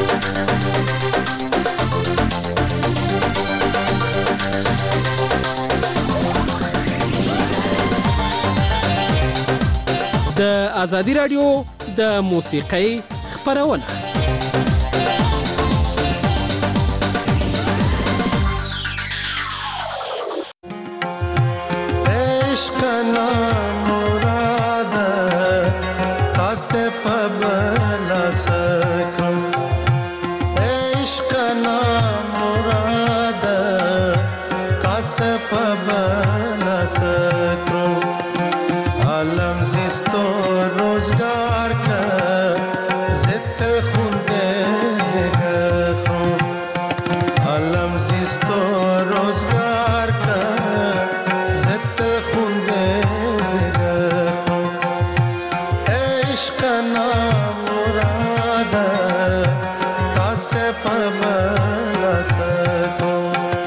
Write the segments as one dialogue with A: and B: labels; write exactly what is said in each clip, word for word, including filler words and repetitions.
A: د ازادي رادیو د موسیقۍ خپرونه.
B: عشق نامراد قاسه پبلا سکم، عشق نامراد قاسه پبلا سکم، عالم زیست و روزگار که زد خونده زگر خون، عالم زیست و روزگار که زد خونده زگر خون، عشق نامراد قاسه پبلا سکم.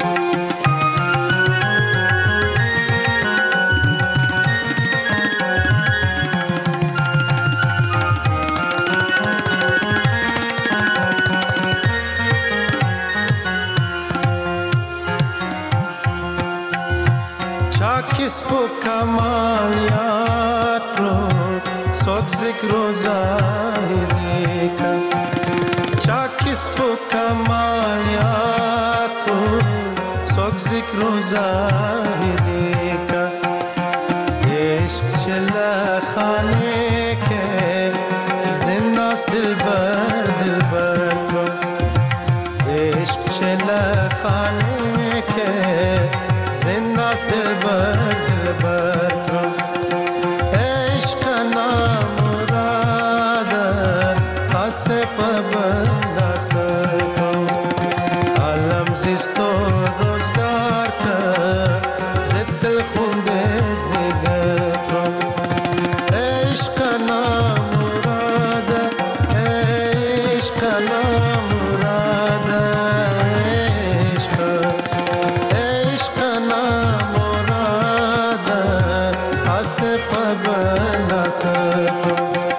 B: کسب و کمالیات رو سوک ذکر و ظاهری کن، چا کسب و کمالیات رو سوک ذکر و ظاهری کن، عشق چلا خانه کے زنداست دل بر دل بر کن، عشق چلا خانه کے زنداست دل بر دل بر کن، عشق نامراد قاسه پبلا سکم، عالم زیست و روزگار که زد دل خونده زگر کن، عشق نامراد عشق نامراد عشق عشق نامراد قاسه پبلا سکم.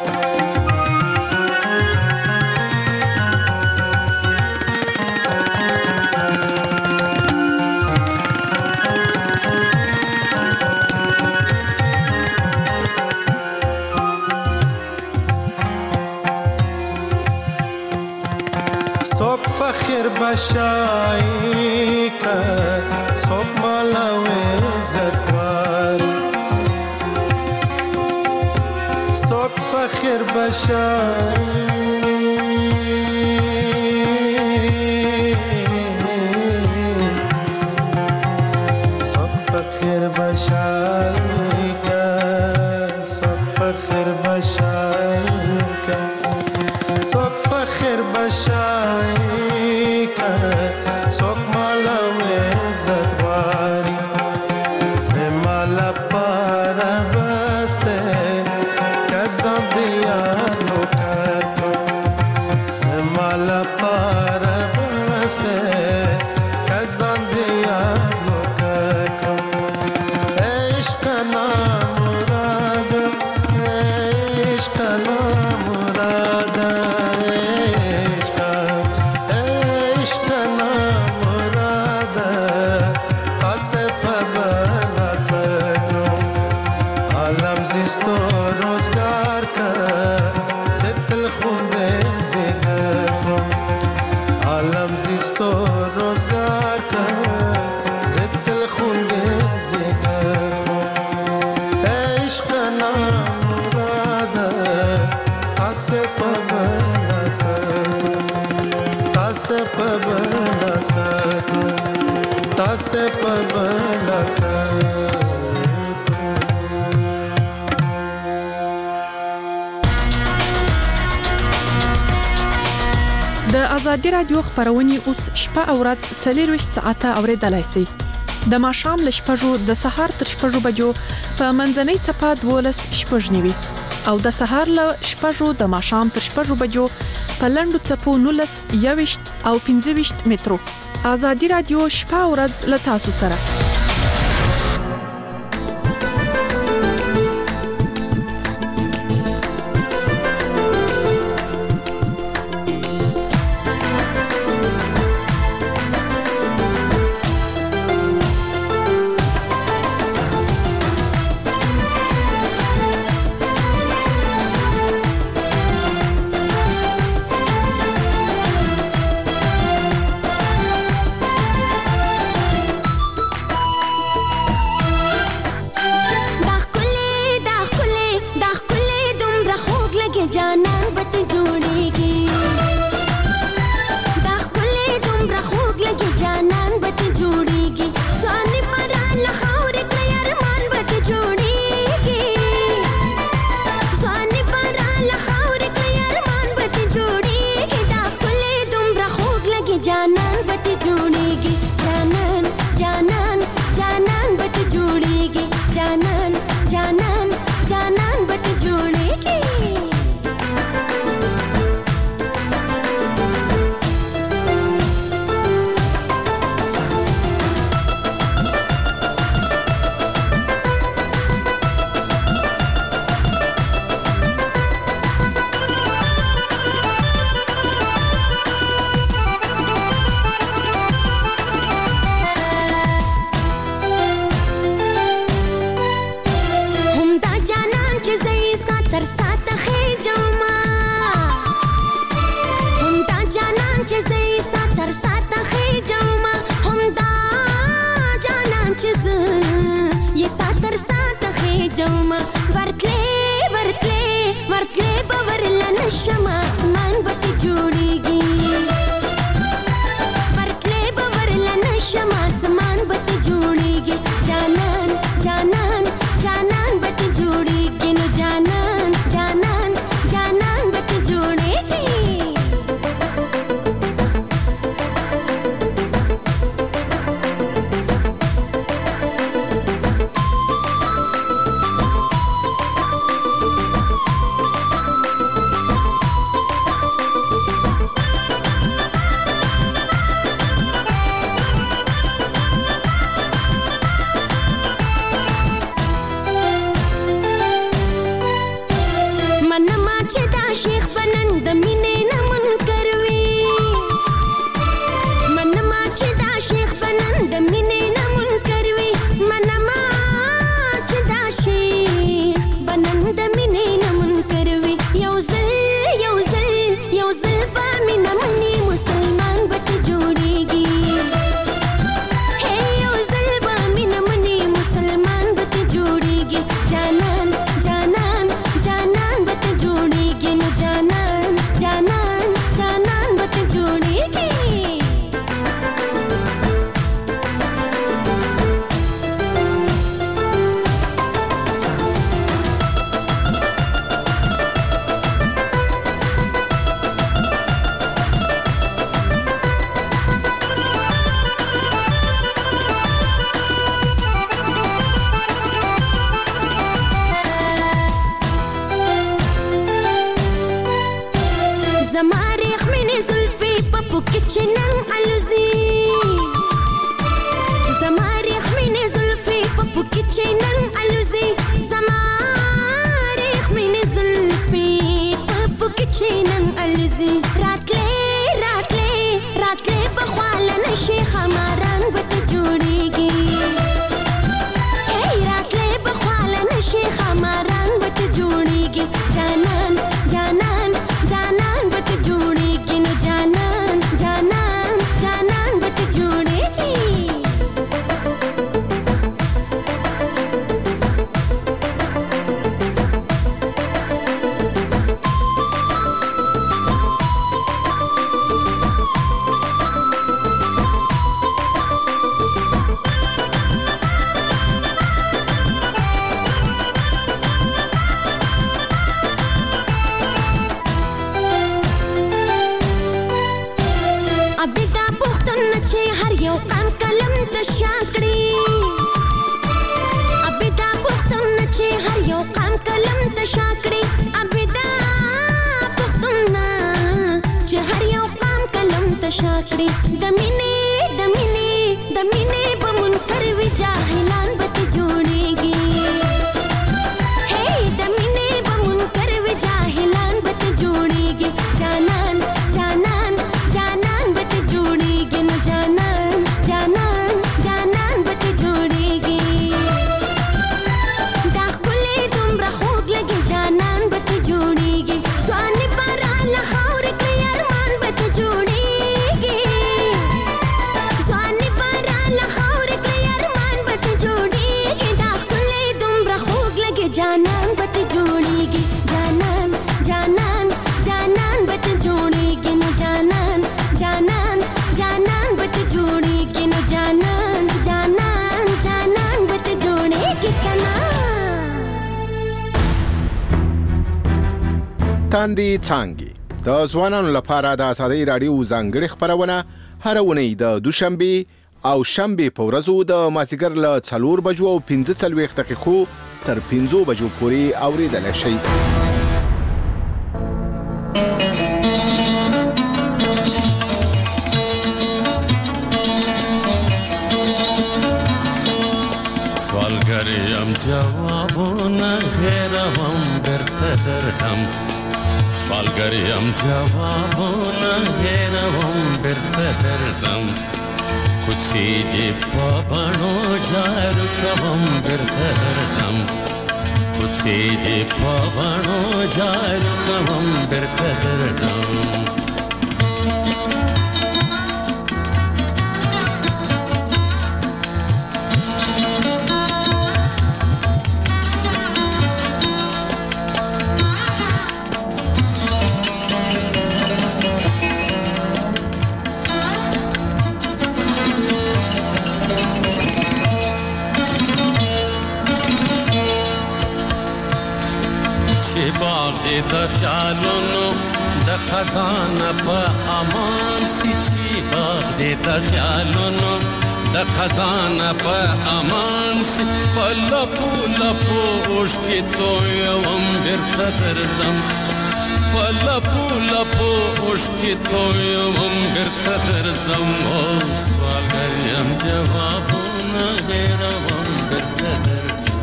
B: سوک فخر بشایی که سوک مالا ویزد واری، سوک فخر بشایی سوک فخر بشایی که سوک فخر بشایی که سوک فخر بشایی که سوک مالا ویزد واری، سے مالا پارا بسته کزان دیانو کر کن، سے مالا پارا بسته کزان دیانو کر کن، عشق نامراد عشق نامراد عشق عشق نامراد قاسه پبلا سکم، عالم زیست و روزگار که زد دل خونده زگر کن، عالم زیست و روزگار که زد دل خونده زگر کن، عشق نامراد قاسه پبلا سکم، قاسه پبلا سکم، قاسه پبلا سکم.
C: د ازادي رادیو خبرونه اوس شپه او ورځ څلورویشت ساعته اوریدلای شئ. د ماښام له شپږو د سهار تر شپږو بجو په منځنۍ څپه دولس شپږ نیوي او د سهار له شپږو د ماښام تر شپږو بجو په لنډو څپو نولس یوویشت او پنځه ویشت مترو. ازادي رادیو شپه او ورځ له تاسو سره.
D: kitchenan aluzi zamarikh min zulfi papu kitchenan aluzi zamarikh min zulfi papu kitchenan aluzi ratle ratle ratle bakhwala nashi khamaran bat jodegi ey ratle bakhwala nashi khamaran bat jodegi janan janan janan bat jodegi no janan janan janan bat jodegi ابدا پختن چې هر یو قام کلم تشاکړي ابدا پختن چې هر یو قام کلم تشاکړي ابدا پختن چې هر یو قام کلم تشاکړي د مینې د مینې د مینې په منکر وی جاهلان بت جوړيږي هي د مینې په منکر وی جاهلان بت جوړيږي جانان جانان جانان بت جوړيږي نو جانان جانان جانان بت جوړيږي دا خپلې دومره خوږ لګي جانان بت جوړيږي ځوان بارا لخور کې ارمان بت جوړيږي ځوان بارا لخور کې ارمان بت جوړيږي دا خپلې دومره خوږ لګي جانان بت جوړيږي جانان جانان جانان بت جوړيږي نو جانان جانان جانان بت جوړيږي نو جانان جانان جانان بت جوړيږي کنا
E: تاندې څانګې د ځوانانو لپاره د ازادۍ راډیو ځانګړې خپرونه هر اونۍ د دوشنبه او شنبه په ورځو د مازیګر له څلور بجو او پنځه څلوېښت دقیقو تر پنځو بجو پورې اورېدلی شئ.
B: سوالګر یم جوابونه هېروم درته درځم سوالګر یم جوابونه هېروم درته درځم کوڅې دې په بڼو جارو کوم درته درځم کوڅې دې په بڼو جارو کوم درته درځم د خیالونو د خزانه په امان سي چې باغ دې د خیالونو د خزانه په امان سي په لپو لپو اوښکې تویوم بیرته درځم په لپو لپو اوښکې تویوم بیرته درځم او سوالګر یم جوابونه هېروم بیرته درځم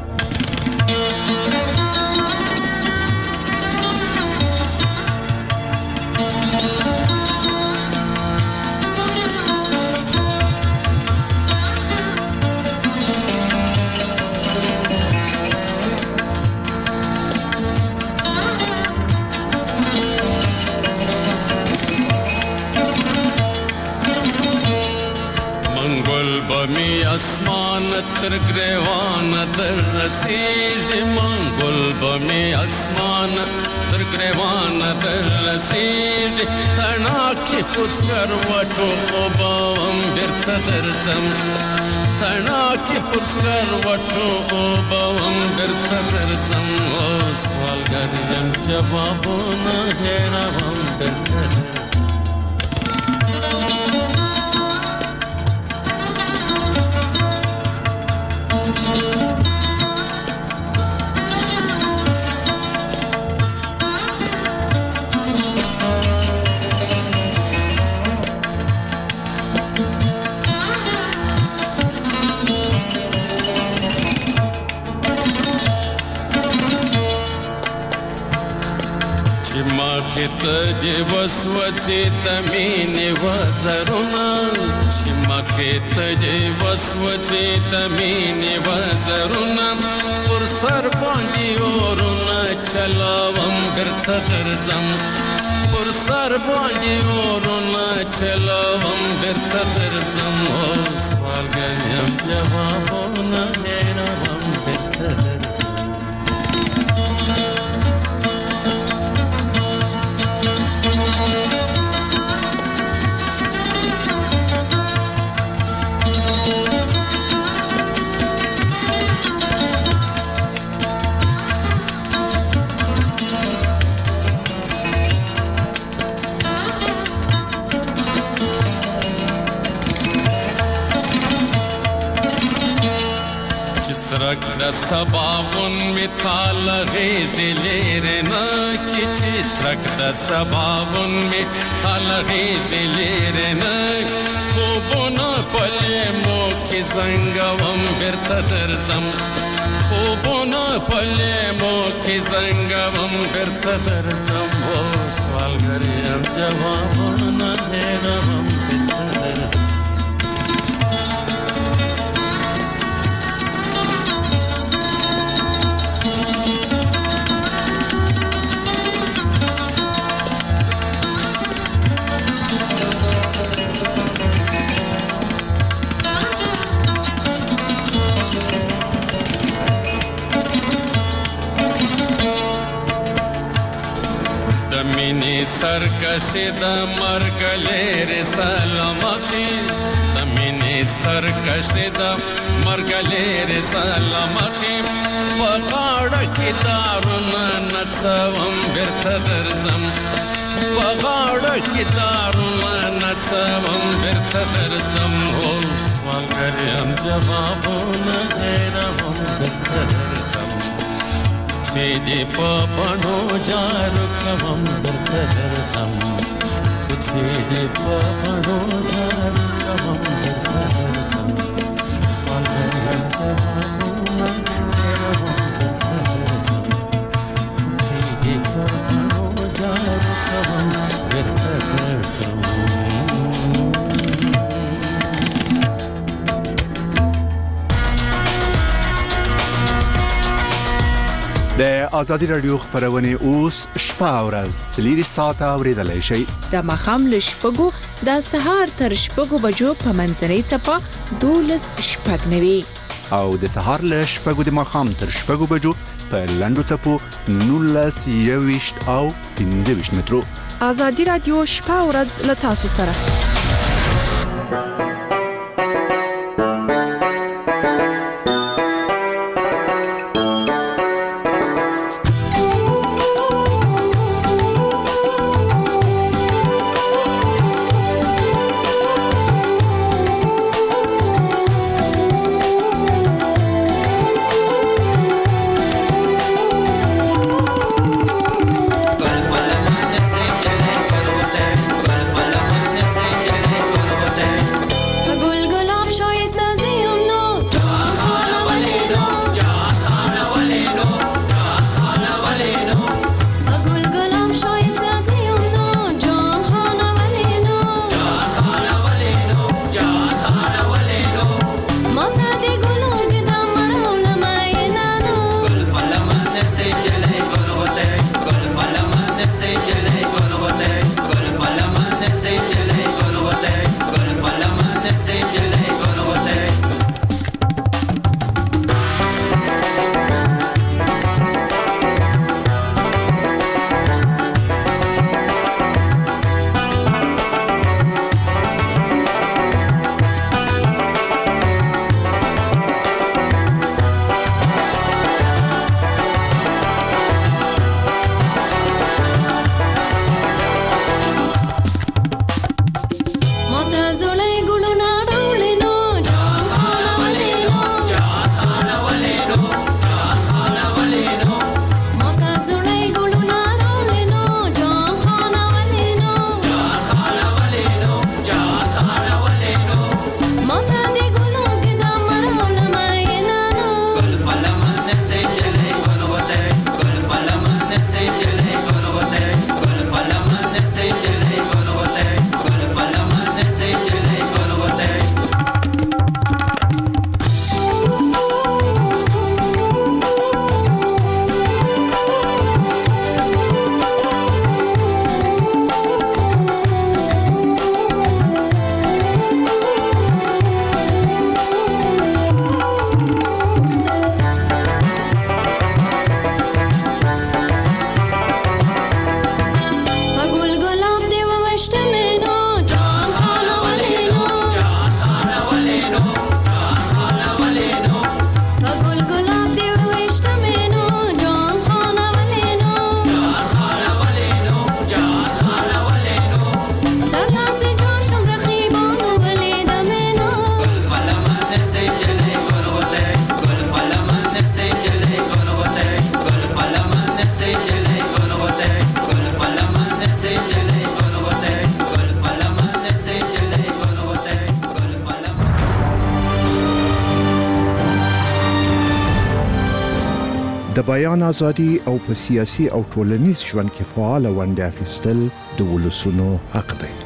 B: بمی اسمان تر گریوان در رسیږي منګل بمی اسمان تر گریوان در رسیږي تنا کې پوسکر وټو وبم بیرته درځم تنا کې پوسکر وټو وبم بیرته درځم او سوالګر یم جوابونه هېروم بیرته درځم
F: دې وسوځې د مینې وزرونه چې مخې ته دې وسوځې د مینې وزرونه پر سر باندې اورونه چلاوم بیرته درځم پر سر باندې اورونه چلاوم بیرته درځم سوالګر یم جوابونه هېروم بیرته درځم څرک د سباون می تال غیزی لیرنا کی چی څرک د سباون می تال غیزی لیرنا خوبونه پلې مو کی زنګوم بیرته درځم خوبونه پلې مو کی زنګوم بیرته درځم او سوالګر یم جوابونه هېروم بیرته درځم سرکشی د مرګ لري سلامتی د مینې سرکشی د مرګ لري سلامتی په غاړه کې دارونه نڅوم بیرته درځم په غاړه کې دارونه نڅوم بیرته درځم اوس سوالګر یم جوابونه هېروم بیرته درځم چې دې په بڼو جارو کوم درته درځم چې دې په بڼو جارو کوم درته درځم سوالګر یم جوابونه هېروم درته درځم چې دې په بڼو جارو کوم درته درځم
G: د ازادي رادیو خبرونه اوس شپه او ورځ څلور ساعته اوریدلای شئ
H: د مخام له شپږو د سهار تر شپږو بجو په منځنۍ څپه دولس شپږ نوي
G: او د سهار له شپږو د مخام تر شپږو بجو په لندو څپو نولس یويشت او پنځه ویشت مترو
C: ازادي رادیو شپه او ورځ له تاسو سره
I: Pal pal man se chale pal pal man se chale د بیان ازادي او په سیاسي او ټولنیز ژوند کې فعال ونډه اخیستل د ولسونو حق دی.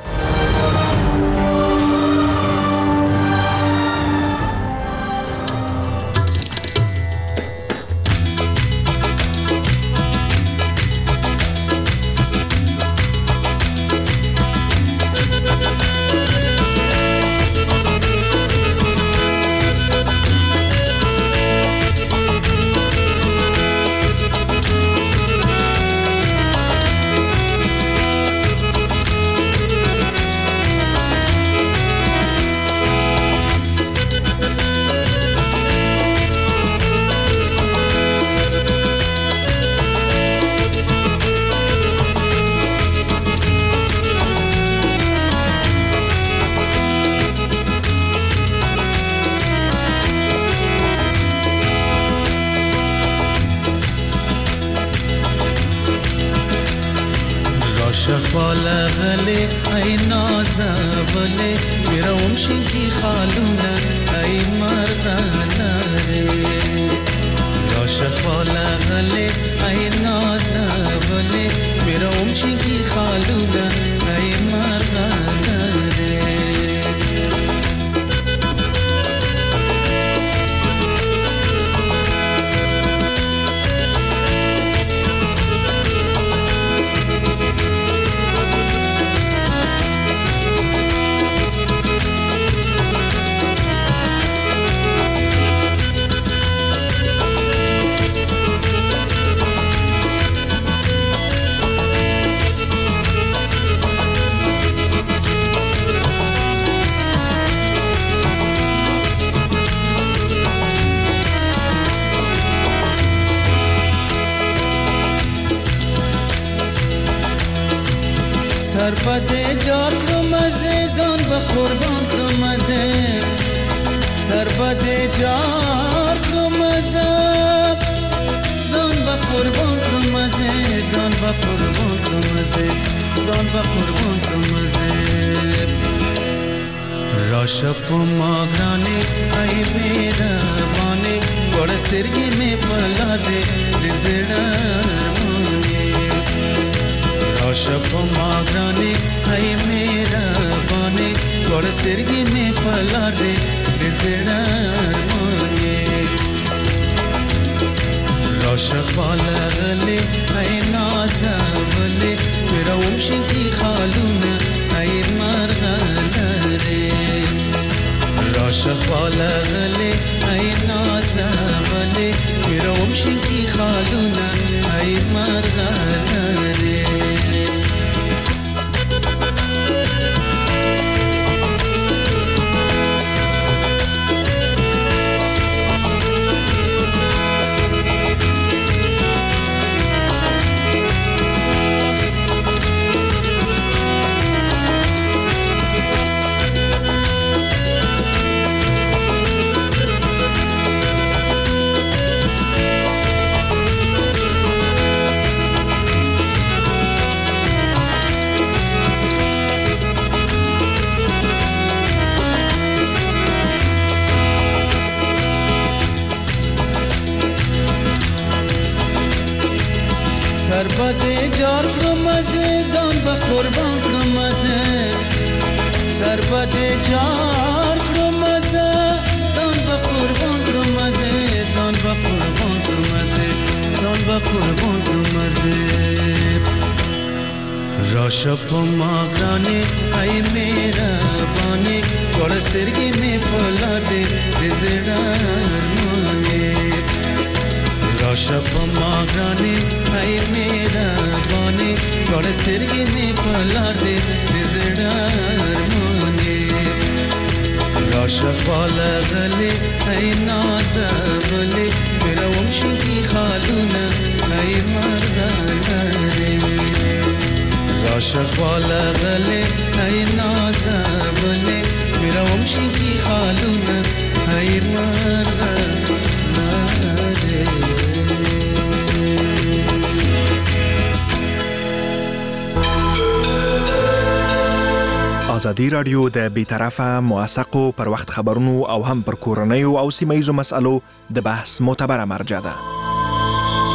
I: ازادي رادیو د بی‌طرفه موثقو پر وخت خبرونو او هم پر کورنیو او سیمه ییزو مسلو د بحث معتبره مرجع ده.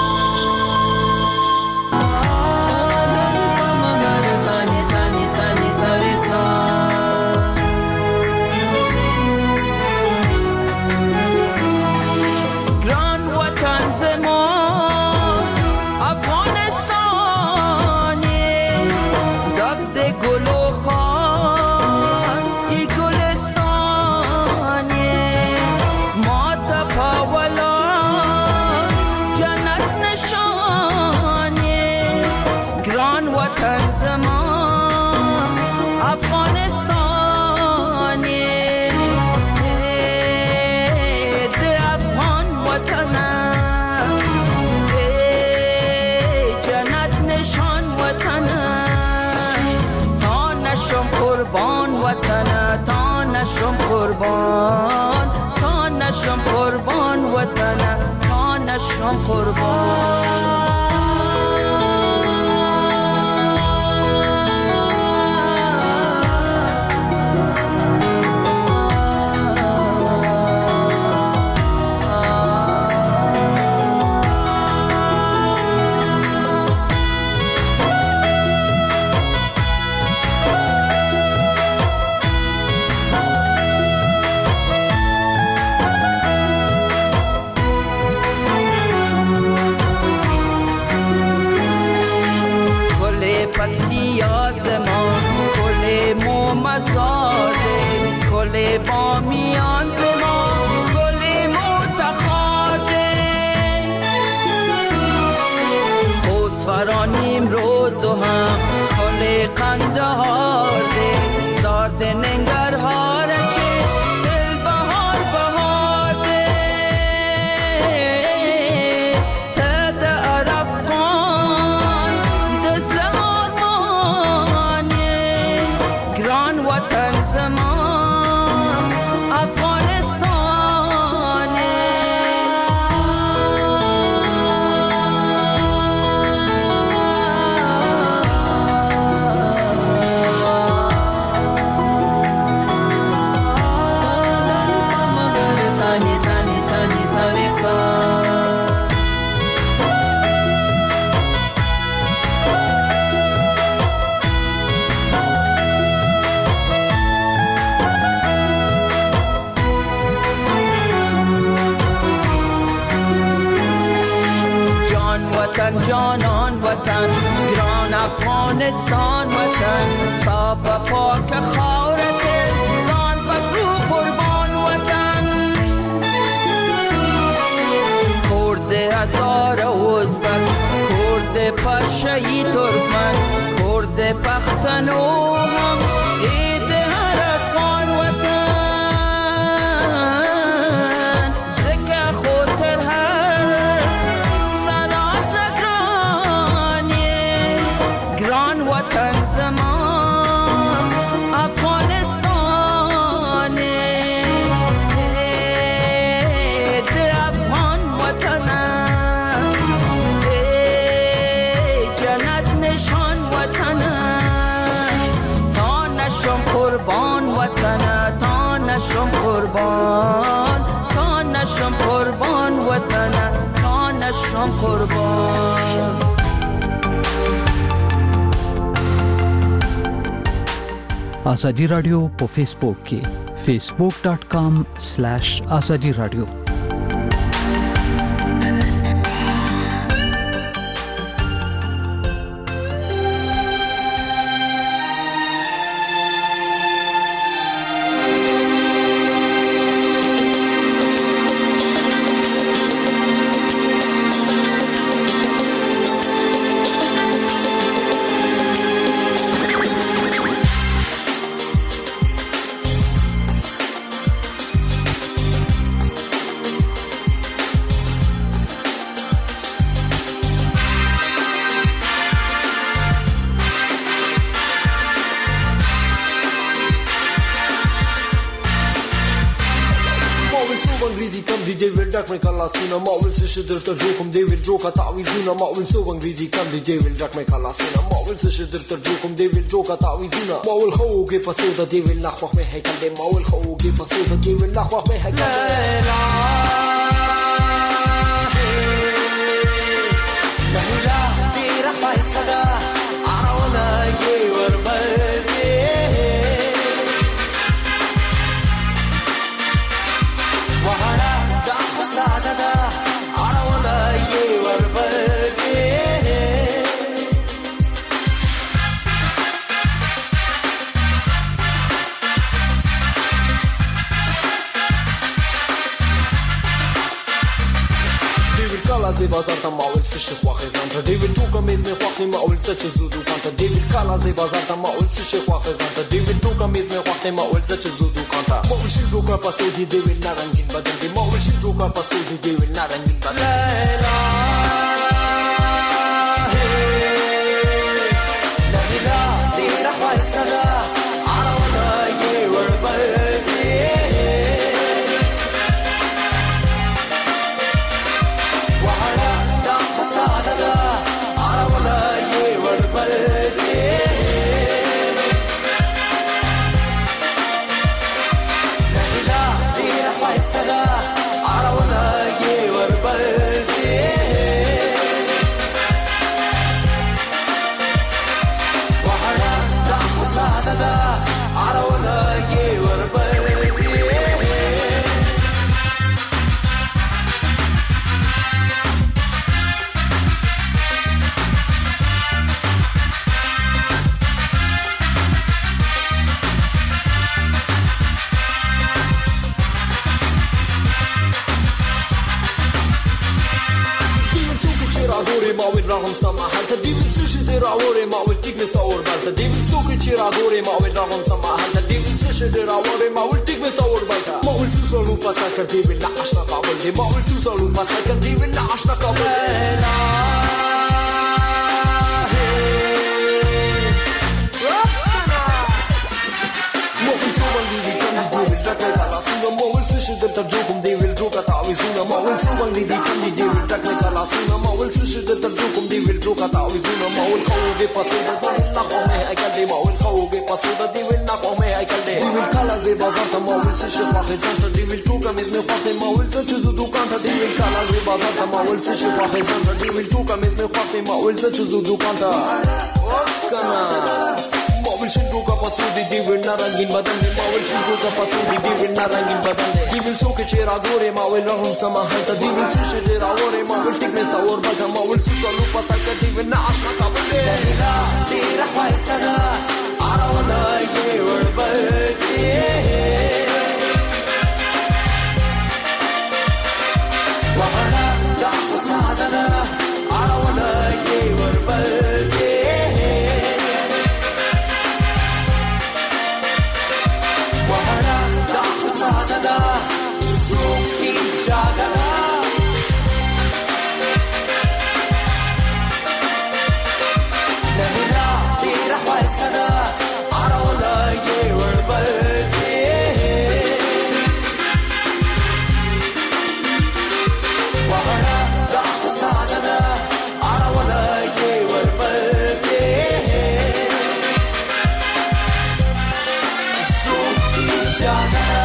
J: قربان وطن تا نشم قربان تا نشم قربان وطن تا نشم قربان کل بامیان زمان گل متخاده خوزفرانیم روز و هم کل قندهار ده زارد ننگرهار چه دل بهار بهار ده تد عرفان دزل آدمانه گران وطن زمان جانان وطن گران افغانستان وطن صاف و پاک خاورت سان و رو قربان وطن کرد هزار ازبک کرد پشهی ترکمن کرد پختنو هم عید هر افغان وطن زکه خاطر هر وطن زمان افغانستان ده افغان وطن جنت نشان وطن تا نشم قربان وطن تا نشم قربان تا نشم قربان وطن تا نشم قربان
K: آزادی رادیو په فیسبوک کې facebook dot com slash azadi radio
L: Duck me kalasina, ma will se shidir ta jokum David joka ta'wizuna, ma will so angridi kam di David duck me kalasina, ma will se shidir ta jokum David joka ta'wizuna, ma will khaw ge pasoda David nakhwakh me haykal de, ma will khaw ge pasoda David nakhwakh me haykal de la la la di rakhwa istada arawna ye warbalti wahara زاده عرونا یه وربگی دیوید کالا زی بازار تا ماول سش خواخ زنده دیوید تو کمیز می خواخی ماول سچ زودو کانتا دیوید کالا زی بازار تا ماول سش خواخ زنده دیوید تو کمیز می خواخی ماول سچ زودو کانتا ماول شی رو کا پاسودی دیوید نرنگین بدن دی ماول شی رو کا پاسودی دیوید نرنگین بدن لا لا لا دی رحوا استدا عروا ول رغم سما هلته دی ول سوشي دی راوړې ما ول ټیک مې ساور بلته دی ول سوکې چې راګورې ما ول رغم سما هلته دی ول سوشي دی راوړې ما ول ټیک مې ساور بلته ما ول سوسو پاسا کړ دی ول آشنا کابل دی ما ول سوسو پاسا کړ دی ول آشنا کابل شدر ترجوكم دي والجوكا تعويزونا ما والسوبر دي دي كم دي دي والتكنيك العصونا ما والشدر ترجوكم دي والجوكا تعويزونا ما والخوف بصيدة دي والنقوة ما هيكل دي ما والخوف بصيدة دي والنقوة ما هيكل دي دي والكالا زي بازارتا ما والسشي خواخي زانتا دي والجوكا مزمي خواخي ما والسجزو دوكانتا دي والكالا زي بازارتا ما والسشي خواخي زانتا دي والجوكا مزمي خواخي ما والسجزو دوكانتا كنا मावल शिंको का पसूदी दिविल नारंगीन बदन दे मावल शिंको का पसूदी दिविल नारंगीन बदन दे दिविल सोके चेहरा गोरे मावल रहम समा हलता दिविल सुशे दे रावरे मावल टिक में सावर बगा मावल सुसा लुपा साका दिविल ना आशना का बंदे तेरा तेरा ख्वाहिस्ताना आरा वाला ये वर्बती वहाना दा खुसादना आरा वाला ये वर्बती Sada, Suki Chazada. Nahira, Tira Sada, Arola, Yewer Balti. Wahana, Dash Sada, Arola, Yewer Balti. Suki Chazada.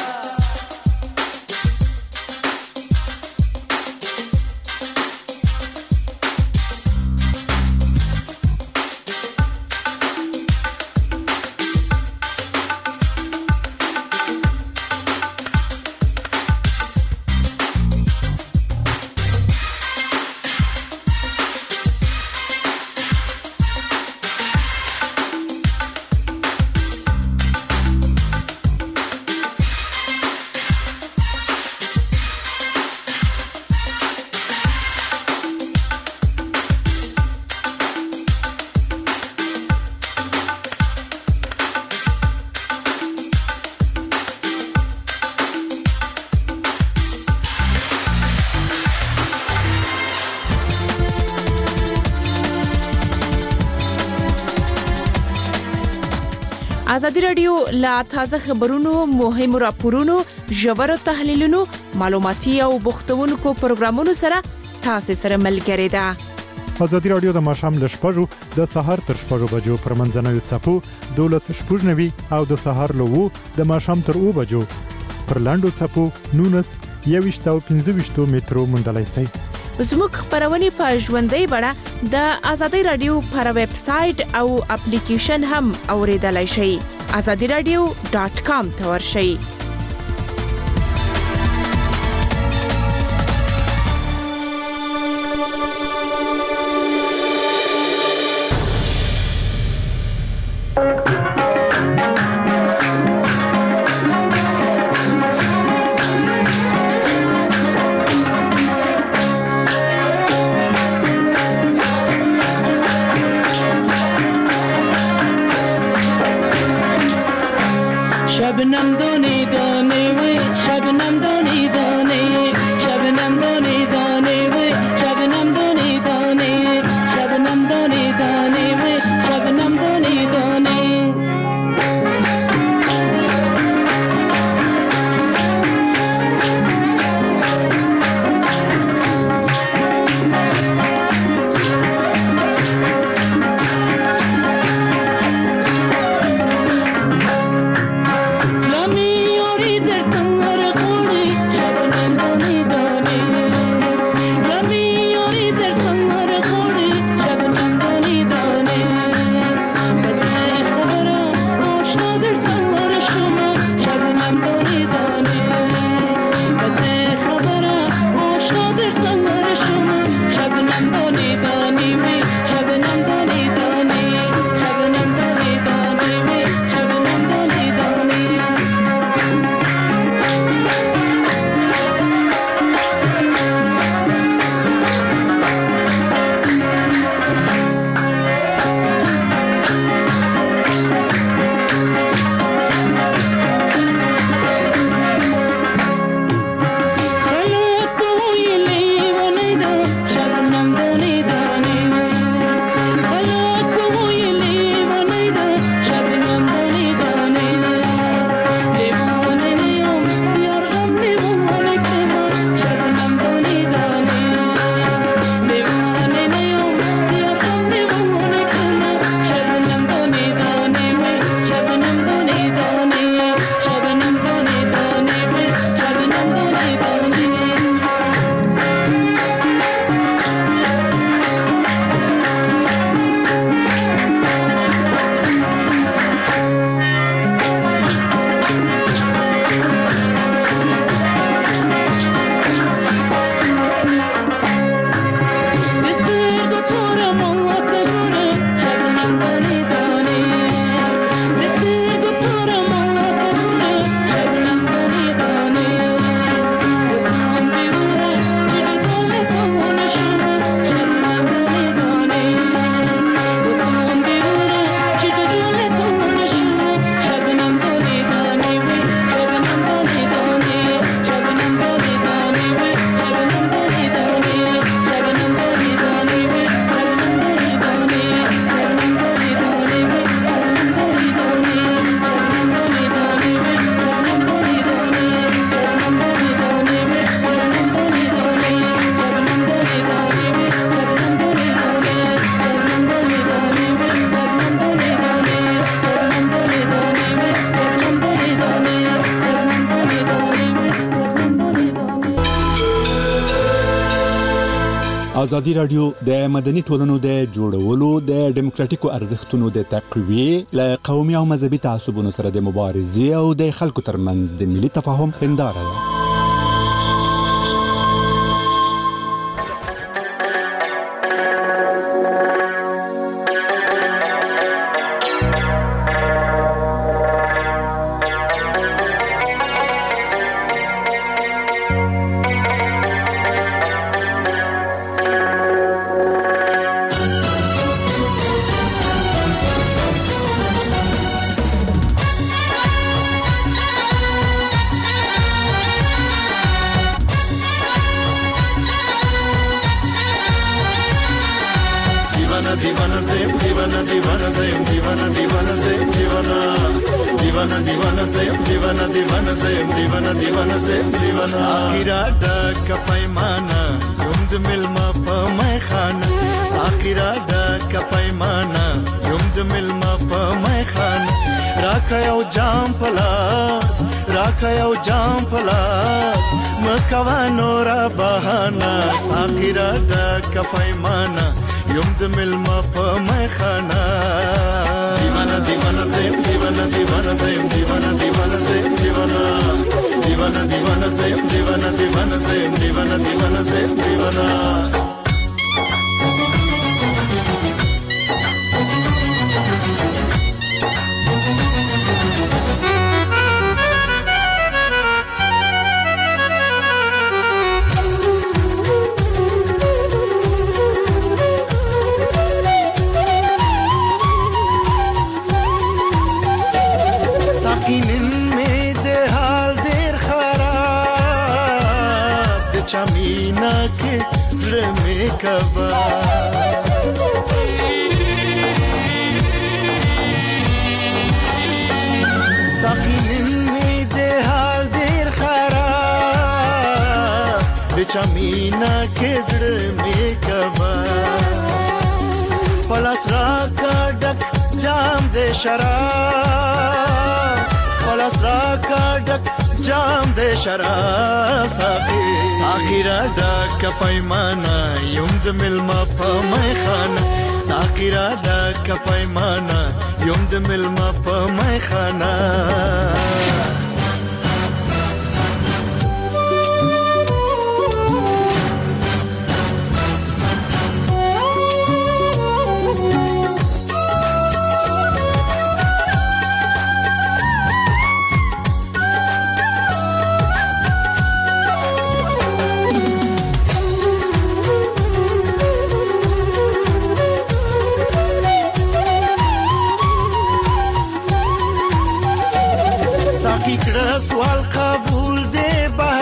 H: ازادي رادیو لا تازه خبرونو مهم راپورونو ژور تحلیلونو معلوماتي او بوختونکو پروګرامونو سره تاسو سره ملګری ده.
M: ازادي رادیو د ماشام ل شپږو د سهار تر شپږو بجو پر منځنوي چپو دولس شپږنوي او د سهار لوو د ماشام تر او بجو پر لاندو چپو نونس یويشت او پنځه ویشت مترو منډلای سي.
H: زموږ خبرونه په ژوندۍ بڼه د ازادي رادیو پر ویب سټ او اپلیکیشن هم اوریدلای شئ. azadi radio dot com ته ورشئ.
N: शबनम दोने दोने वे शबनम दोने दोने शबनम दोने दोने वे शबनम दोने दोने शबनम दोने दोने वे शबनम दोने दोने
G: ازادي رادیو د مدني ټولنو د جوړولو د ډیموکراتیکو ارزښتونو د تقویې ل قومي او مذهبي تعصبونو سره د مبارزې او د خلکو ترمنځ د ملي تفاهم هنداره ده.
B: साकिरा डक पैमाना युम्द मिलमा पमै खाना साकिरा डक पैमाना युम्द मिलमा पमै खाना राखयौ जाम पलास राखयौ जाम पलास मकवानो را बहाना साकिरा डक पैमाना युम्द मिलमा पमै खाना दीवाना दीवाना से दीवाना दीवाना से दीवाना दीवाना से दीवाना दीवाना दीवाना से दीवाना दीवाना से दीवाना दीवाना से दीवाना चमीना के ज़िले में कबा साकिन में दे हाल देर खराब चमीना के ज़िले में कबा पलस राका डक जाम दे शराब पलस राका डक जाम दे शराब साकी साकिरा डक पैमाना युम्द मिलमा पमै खाना साकिरा डक पैमाना युम्द मिलमा पमै खाना سوال قبول دے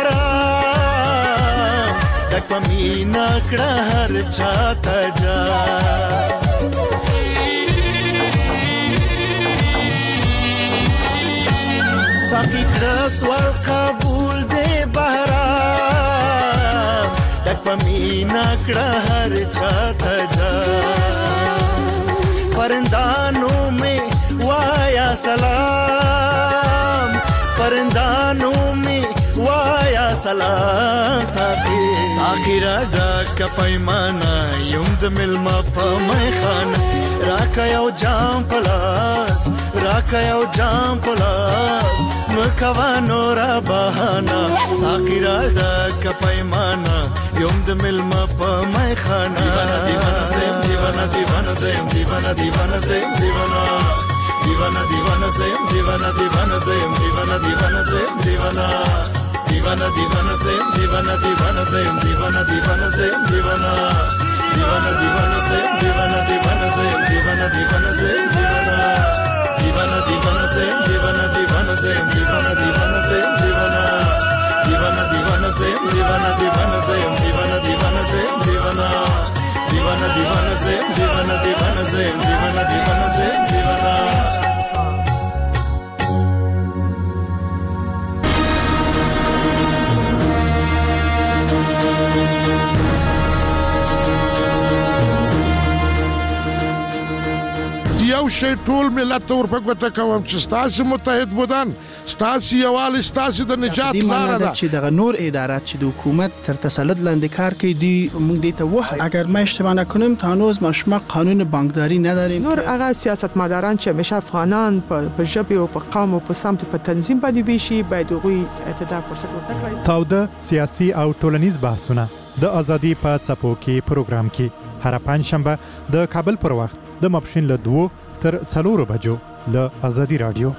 B: بہرام دک پمینا کڑا ہر چاہتا جا ساکی کڑا سوال قبول دے بہرام دک پمینا کڑا ہر چاہتا جا پرندانوں میں وایا سلام परंदानों में वाया सलाम साकी साकिरा डक पैमाना युम्द मिलमा पमै खाना राखयौ जाम पलास राखयौ जाम पलास मकवानो را बहाना साकिरा डक पैमाना युम्द मिलमा पमै खाना दीवाना से दीवाना दीवाना से दीवाना दीवाना से दीवाना दीवाना दीवाना से दीवाना दीवाना से दीवाना दीवाना से दीवाना दीवाना दीवाना से दीवाना दीवाना से दीवाना दीवाना से दीवाना दीवाना दीवाना से दीवाना दीवाना से दीवाना दीवाना से दीवाना दीवाना दीवाना से दीवाना दीवाना से दीवाना दीवाना से दीवाना दीवाना दीवाना से दीवाना दीवाना से दीवाना दीवाना से दीवाना दीवाना दीवाना से दीवाना दीवाना से दीवाना दीवाना से दीवाना
E: یو
O: یو شی ټول ملت ته ورپګوته کوم چې ستاسو متحد بودن ستاسو یووالی ستاسو د نجات لاره ده.
P: چې دغه نور ادارات چې د حکومت تر تسلط لاندې کار کوي دی موږ دې ته وایو اگر ما اشتباه نکنم تا هنوز ما قانون بانکداری نداریم.
Q: نور هغه سیاستمداران چې همیشه افغانان په ژبه او په قوم او په سمت په تنظیم باندې ویشي باید هغوی ته فرصت ورکړي.
M: تاوده سیاسي او ټولنیز بحثونه د ازادي په څپو کې پروګرام کې هر پنځشنبه د کابل پر وخت د ماپښین له دوه تر څلورو بجو له ازادي رادیو.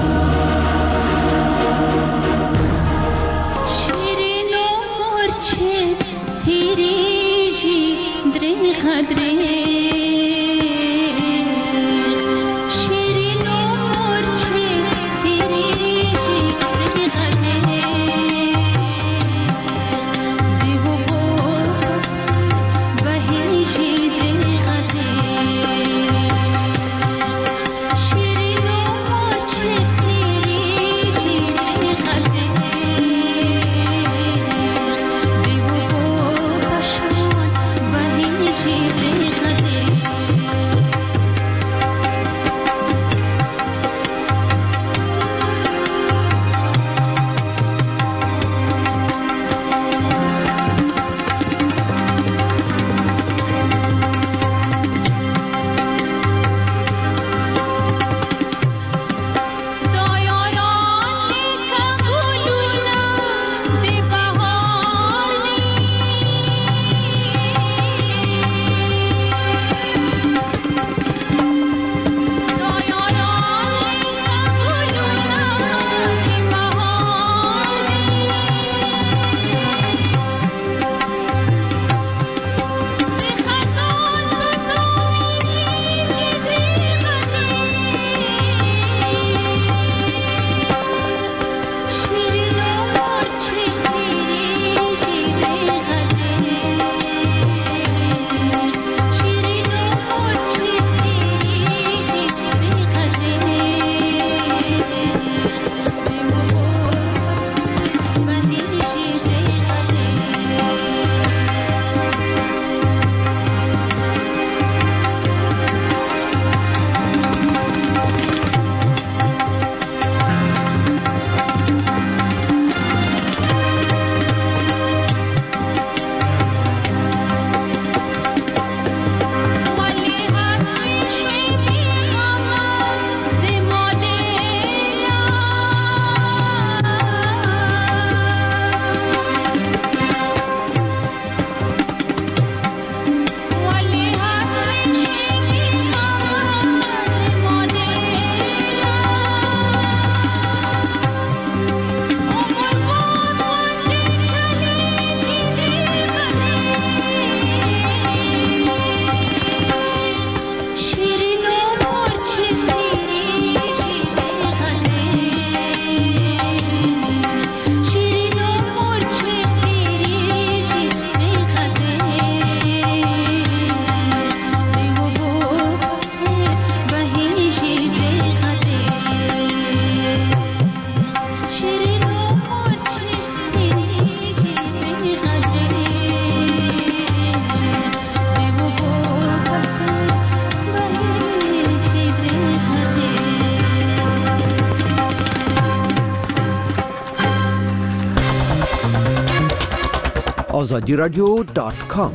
R: آزادی رادیو دات کام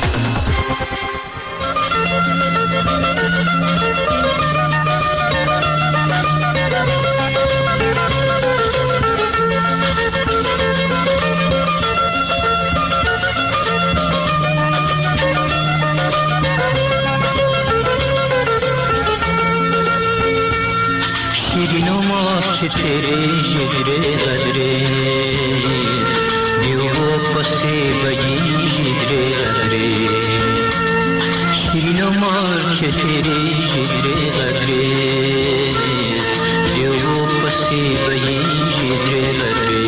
S: شیرینو ماچ تیرے جگرے غدرے پسے بجی جگرے غدرے شیرینو مارچ تیرے جگرے غدرے دیو پسے بجی جگرے غدرے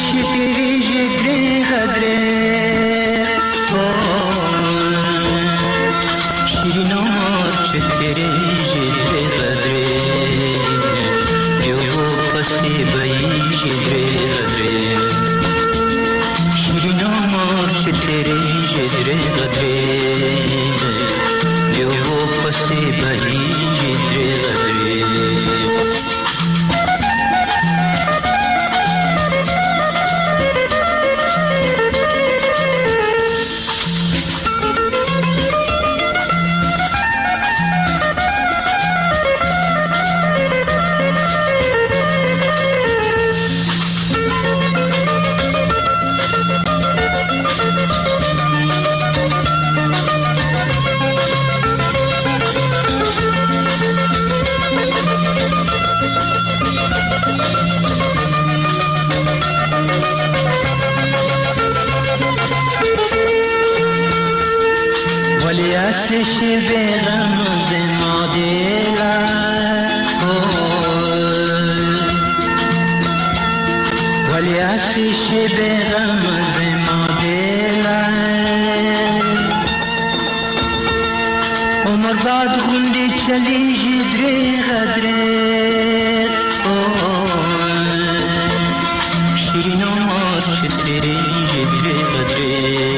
S: तेरी जिगरे गदरे ओ शीरिनो मोच तेरे जिगरे गदरे जो वो पसी बई जिगरे गदरे शीरिनो मोच तेरे जिगरे गदरे जो वो पसी बई जिगरे गदरे شبه رمز مادلا ولی اسی شبه رمز مادلا عمر بعد غندی چلی جدری غدری شیرین عمر چتری جدری غدری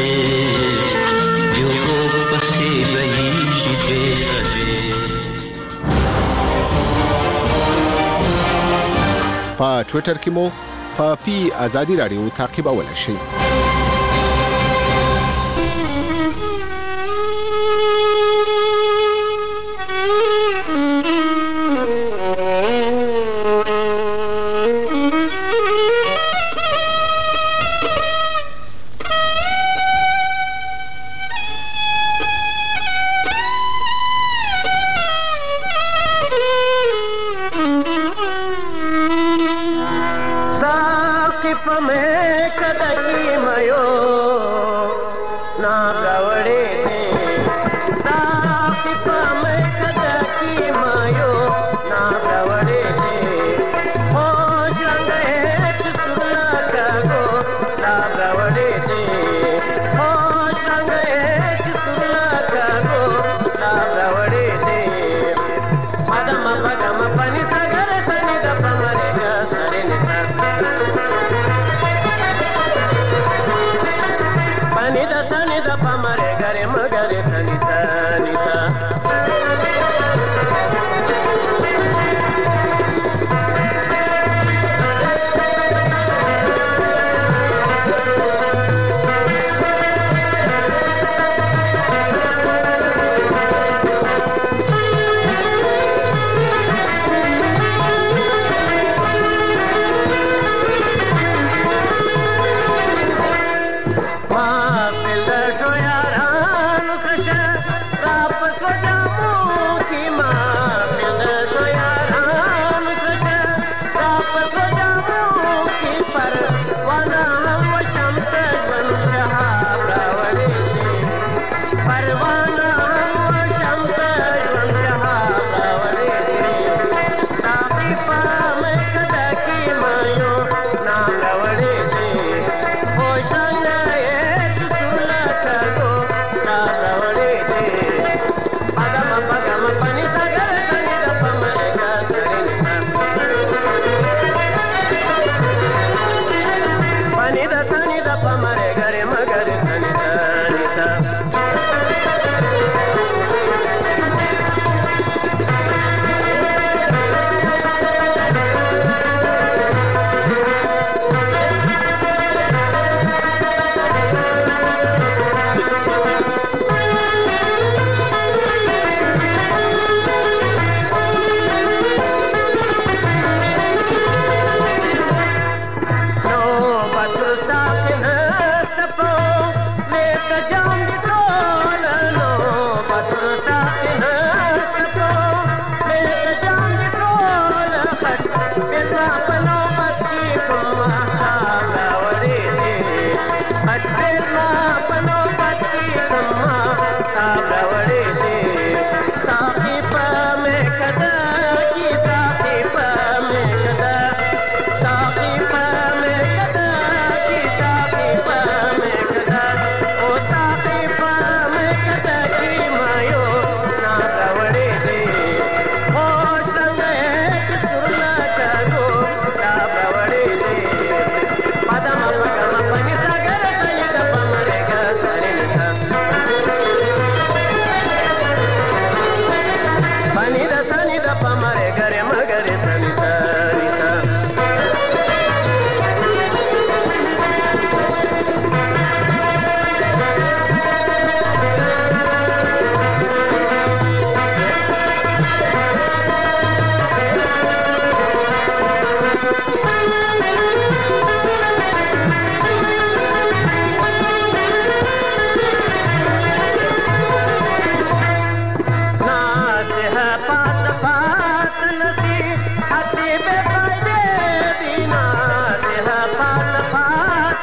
E: په ټوئیټر کې مو په پی ازادي رادیو تعقیبولای شئ.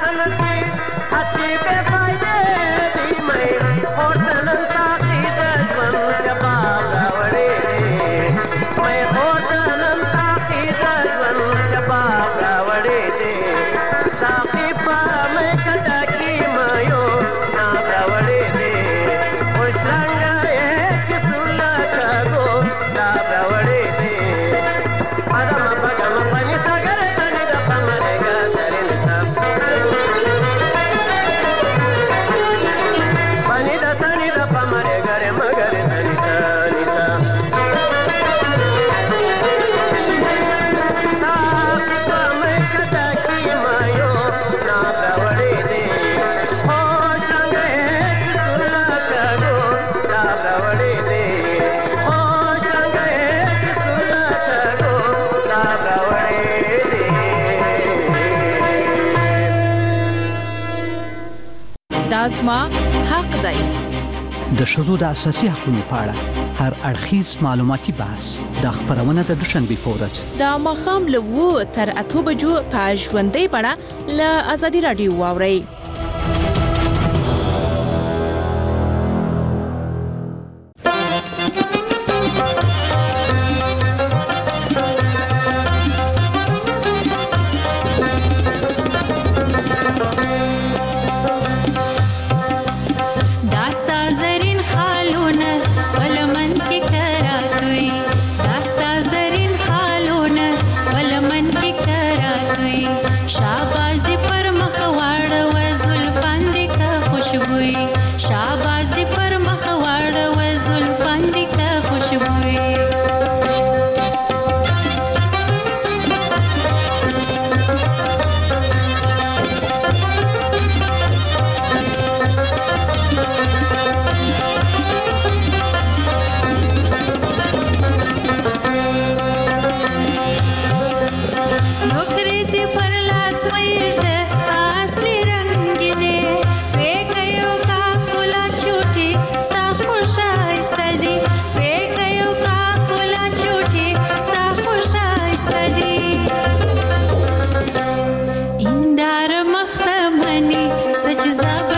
H: زما حق دی.
K: د ښځو د اساسي حقوقو په اړه هر اړخیز معلوماتي بحث د خبرونه د دوشنبه په ورځ
H: د ماښام له اوه تر اته بجو په ژوندۍ بڼه له ازادي رادیو واورئ.
T: Indar makhtamani sach zab